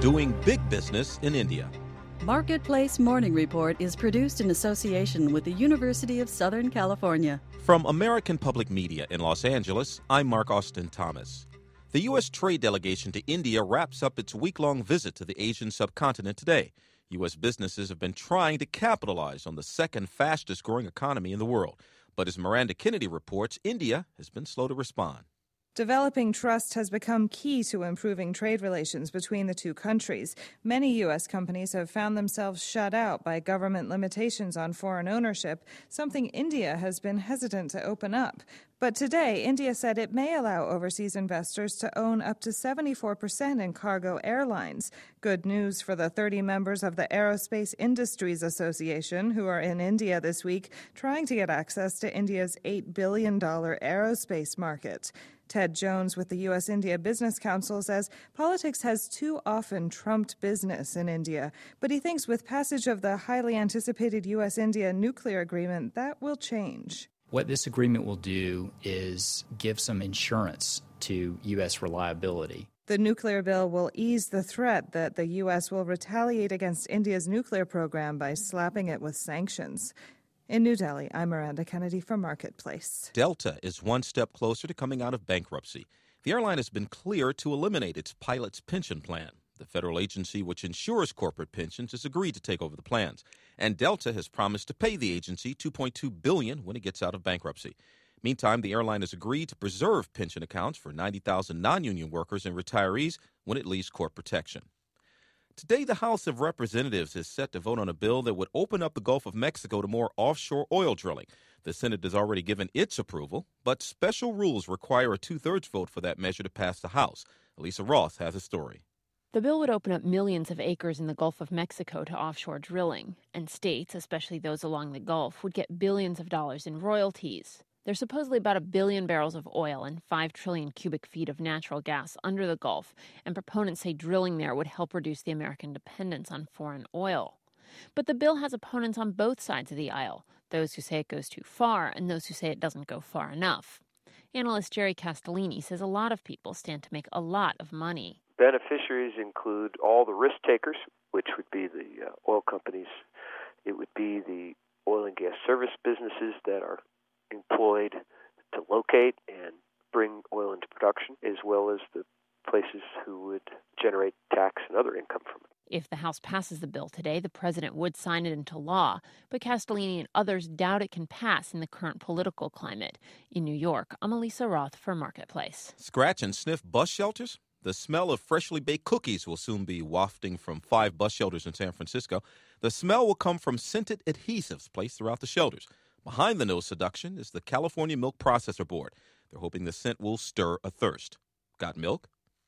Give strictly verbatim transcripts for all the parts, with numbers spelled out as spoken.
doing big business in India. Marketplace Morning Report is produced in association with the University of Southern California. From American Public Media in Los Angeles, I'm Mark Austin Thomas. The U S trade delegation to India wraps up its week-long visit to the Asian subcontinent today. U S businesses have been trying to capitalize on the second fastest-growing economy in the world. But as Miranda Kennedy reports, India has been slow to respond. Developing trust has become key to improving trade relations between the two countries. Many U S companies have found themselves shut out by government limitations on foreign ownership, something India has been hesitant to open up. But today, India said it may allow overseas investors to own up to seventy-four percent in cargo airlines. Good news for the thirty members of the Aerospace Industries Association who are in India this week trying to get access to India's eight billion dollars aerospace market. Ted Jones with the U S India Business Council says politics has too often trumped business in India, but he thinks with passage of the highly anticipated U S India nuclear agreement, that will change. What this agreement will do is give some insurance to U S reliability. The nuclear bill will ease the threat that the U S will retaliate against India's nuclear program by slapping it with sanctions. In New Delhi, I'm Miranda Kennedy for Marketplace. Delta is one step closer to coming out of bankruptcy. The airline has been cleared to eliminate its pilot's pension plan. The federal agency which insures corporate pensions has agreed to take over the plans. And Delta has promised to pay the agency two point two billion dollars when it gets out of bankruptcy. Meantime, the airline has agreed to preserve pension accounts for ninety thousand non-union workers and retirees when it leaves court protection. Today, the House of Representatives is set to vote on a bill that would open up the Gulf of Mexico to more offshore oil drilling. The Senate has already given its approval, but special rules require a two-thirds vote for that measure to pass the House. Elisa Ross has a story. The bill would open up millions of acres in the Gulf of Mexico to offshore drilling, and states, especially those along the Gulf, would get billions of dollars in royalties. There's supposedly about a billion barrels of oil and five trillion cubic feet of natural gas under the Gulf, and proponents say drilling there would help reduce the American dependence on foreign oil. But the bill has opponents on both sides of the aisle, those who say it goes too far and those who say it doesn't go far enough. Analyst Jerry Castellini says a lot of people stand to make a lot of money. Beneficiaries include all the risk takers, which would be the uh, oil companies. It would be the oil and gas service businesses that are employed to locate and bring oil into production, as well as the places who would generate tax and other income from it. If the House passes the bill today, the president would sign it into law, but Castellini and others doubt it can pass in the current political climate. In New York, I'm Elisa Roth for Marketplace. Scratch and sniff bus shelters? The smell of freshly baked cookies will soon be wafting from five bus shelters in San Francisco. The smell will come from scented adhesives placed throughout the shelters. Behind the nose seduction is the California Milk Processor Board. They're hoping the scent will stir a thirst. Got milk?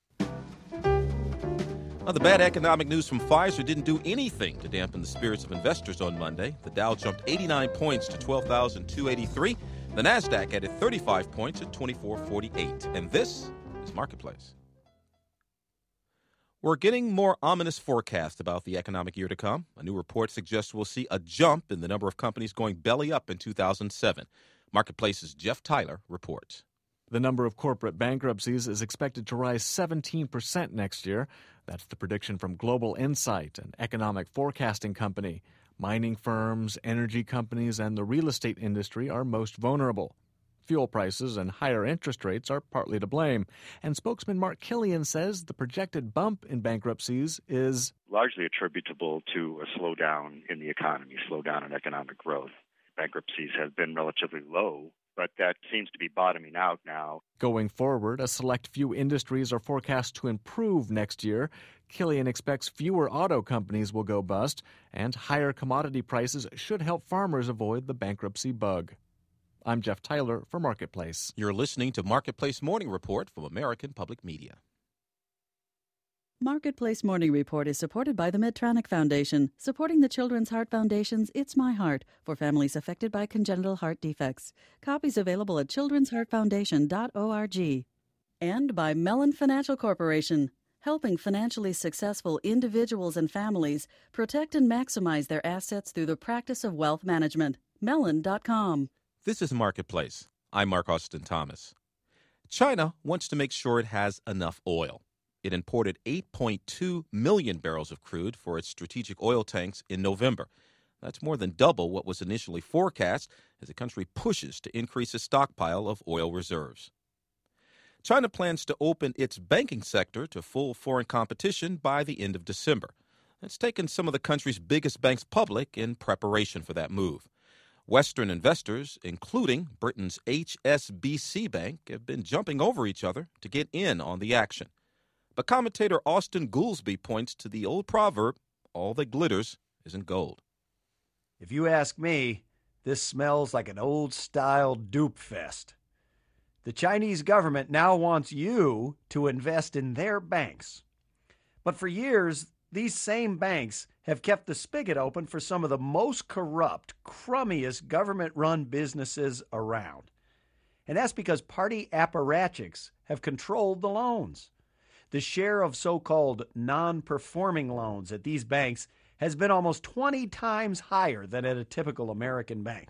Now, the bad economic news from Pfizer didn't do anything to dampen the spirits of investors on Monday. The Dow jumped eighty-nine points to twelve thousand two hundred eighty-three. The NASDAQ added thirty-five points at twenty-four forty-eight. And this is Marketplace. We're getting more ominous forecasts about the economic year to come. A new report suggests we'll see a jump in the number of companies going belly up in two thousand seven. Marketplace's Jeff Tyler reports. The number of corporate bankruptcies is expected to rise seventeen percent next year. That's the prediction from Global Insight, an economic forecasting company. Mining firms, energy companies, and the real estate industry are most vulnerable. Fuel prices and higher interest rates are partly to blame. And spokesman Mark Killian says the projected bump in bankruptcies is largely attributable to a slowdown in the economy, slowdown in economic growth. Bankruptcies have been relatively low, but that seems to be bottoming out now. Going forward, a select few industries are forecast to improve next year. Killian expects fewer auto companies will go bust, and higher commodity prices should help farmers avoid the bankruptcy bug. I'm Jeff Tyler for Marketplace. You're listening to Marketplace Morning Report from American Public Media. Marketplace Morning Report is supported by the Medtronic Foundation, supporting the Children's Heart Foundation's It's My Heart for families affected by congenital heart defects. Copies available at children's heart foundation dot org. And by Mellon Financial Corporation, helping financially successful individuals and families protect and maximize their assets through the practice of wealth management. Mellon dot com. This is Marketplace. I'm Mark Austin Thomas. China wants to make sure it has enough oil. It imported eight point two million barrels of crude for its strategic oil tanks in November. That's more than double what was initially forecast as the country pushes to increase its stockpile of oil reserves. China plans to open its banking sector to full foreign competition by the end of December. It's taken some of the country's biggest banks public in preparation for that move. Western investors, including Britain's H S B C Bank, have been jumping over each other to get in on the action. But commentator Austin Goolsbee points to the old proverb, all that glitters isn't gold. If you ask me, this smells like an old-style dupe fest. The Chinese government now wants you to invest in their banks. But for years, these same banks have kept the spigot open for some of the most corrupt, crummiest government-run businesses around. And that's because party apparatchiks have controlled the loans. The share of so-called non-performing loans at these banks has been almost twenty times higher than at a typical American bank.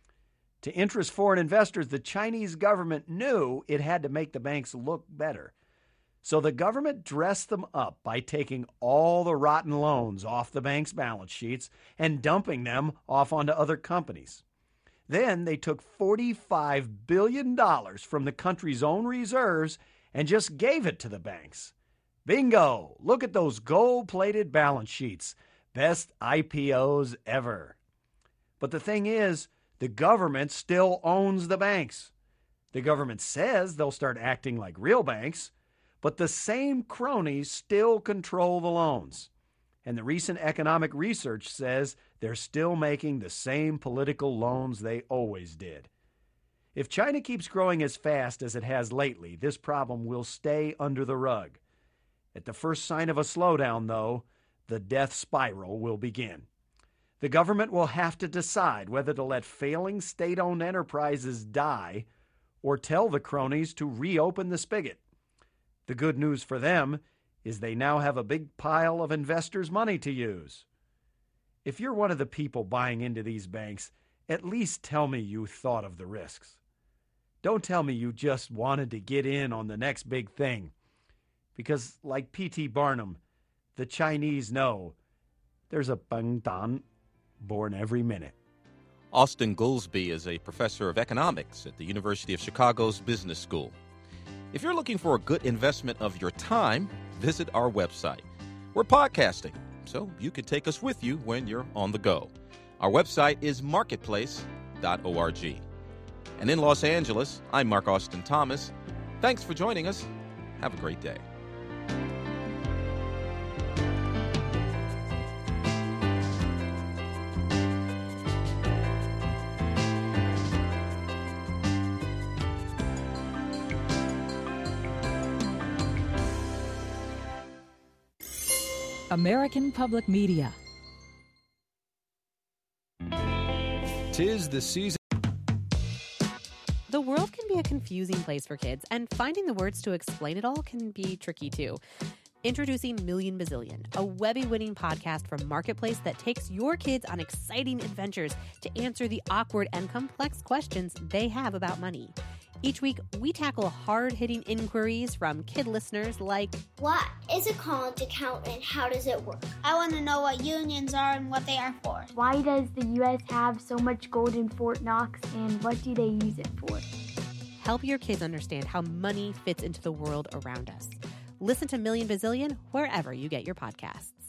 To interest foreign investors, the Chinese government knew it had to make the banks look better. So the government dressed them up by taking all the rotten loans off the bank's balance sheets and dumping them off onto other companies. Then they took forty-five billion dollars from the country's own reserves and just gave it to the banks. Bingo! Look at those gold-plated balance sheets. Best I P Os ever. But the thing is, the government still owns the banks. The government says they'll start acting like real banks, but the same cronies still control the loans. And the recent economic research says they're still making the same political loans they always did. If China keeps growing as fast as it has lately, this problem will stay under the rug. At the first sign of a slowdown, though, the death spiral will begin. The government will have to decide whether to let failing state-owned enterprises die or tell the cronies to reopen the spigot. The good news for them is they now have a big pile of investors' money to use. If you're one of the people buying into these banks, at least tell me you thought of the risks. Don't tell me you just wanted to get in on the next big thing. Because, like P T Barnum, the Chinese know there's a bangtan born every minute. Austin Goolsbee is a professor of economics at the University of Chicago's Business School. If you're looking for a good investment of your time, visit our website. We're podcasting, so you can take us with you when you're on the go. Our website is marketplace dot org. And in Los Angeles, I'm Mark Austin Thomas. Thanks for joining us. Have a great day. American Public Media. Tis the season. The world can be a confusing place for kids, and finding the words to explain it all can be tricky too. Introducing Million Bazillion, a Webby-winning podcast from Marketplace that takes your kids on exciting adventures to answer the awkward and complex questions they have about money. Each week, we tackle hard-hitting inquiries from kid listeners like, what is a college account and how does it work? I want to know what unions are and what they are for. Why does the U S have so much gold in Fort Knox and what do they use it for? Help your kids understand how money fits into the world around us. Listen to Million Bazillion wherever you get your podcasts.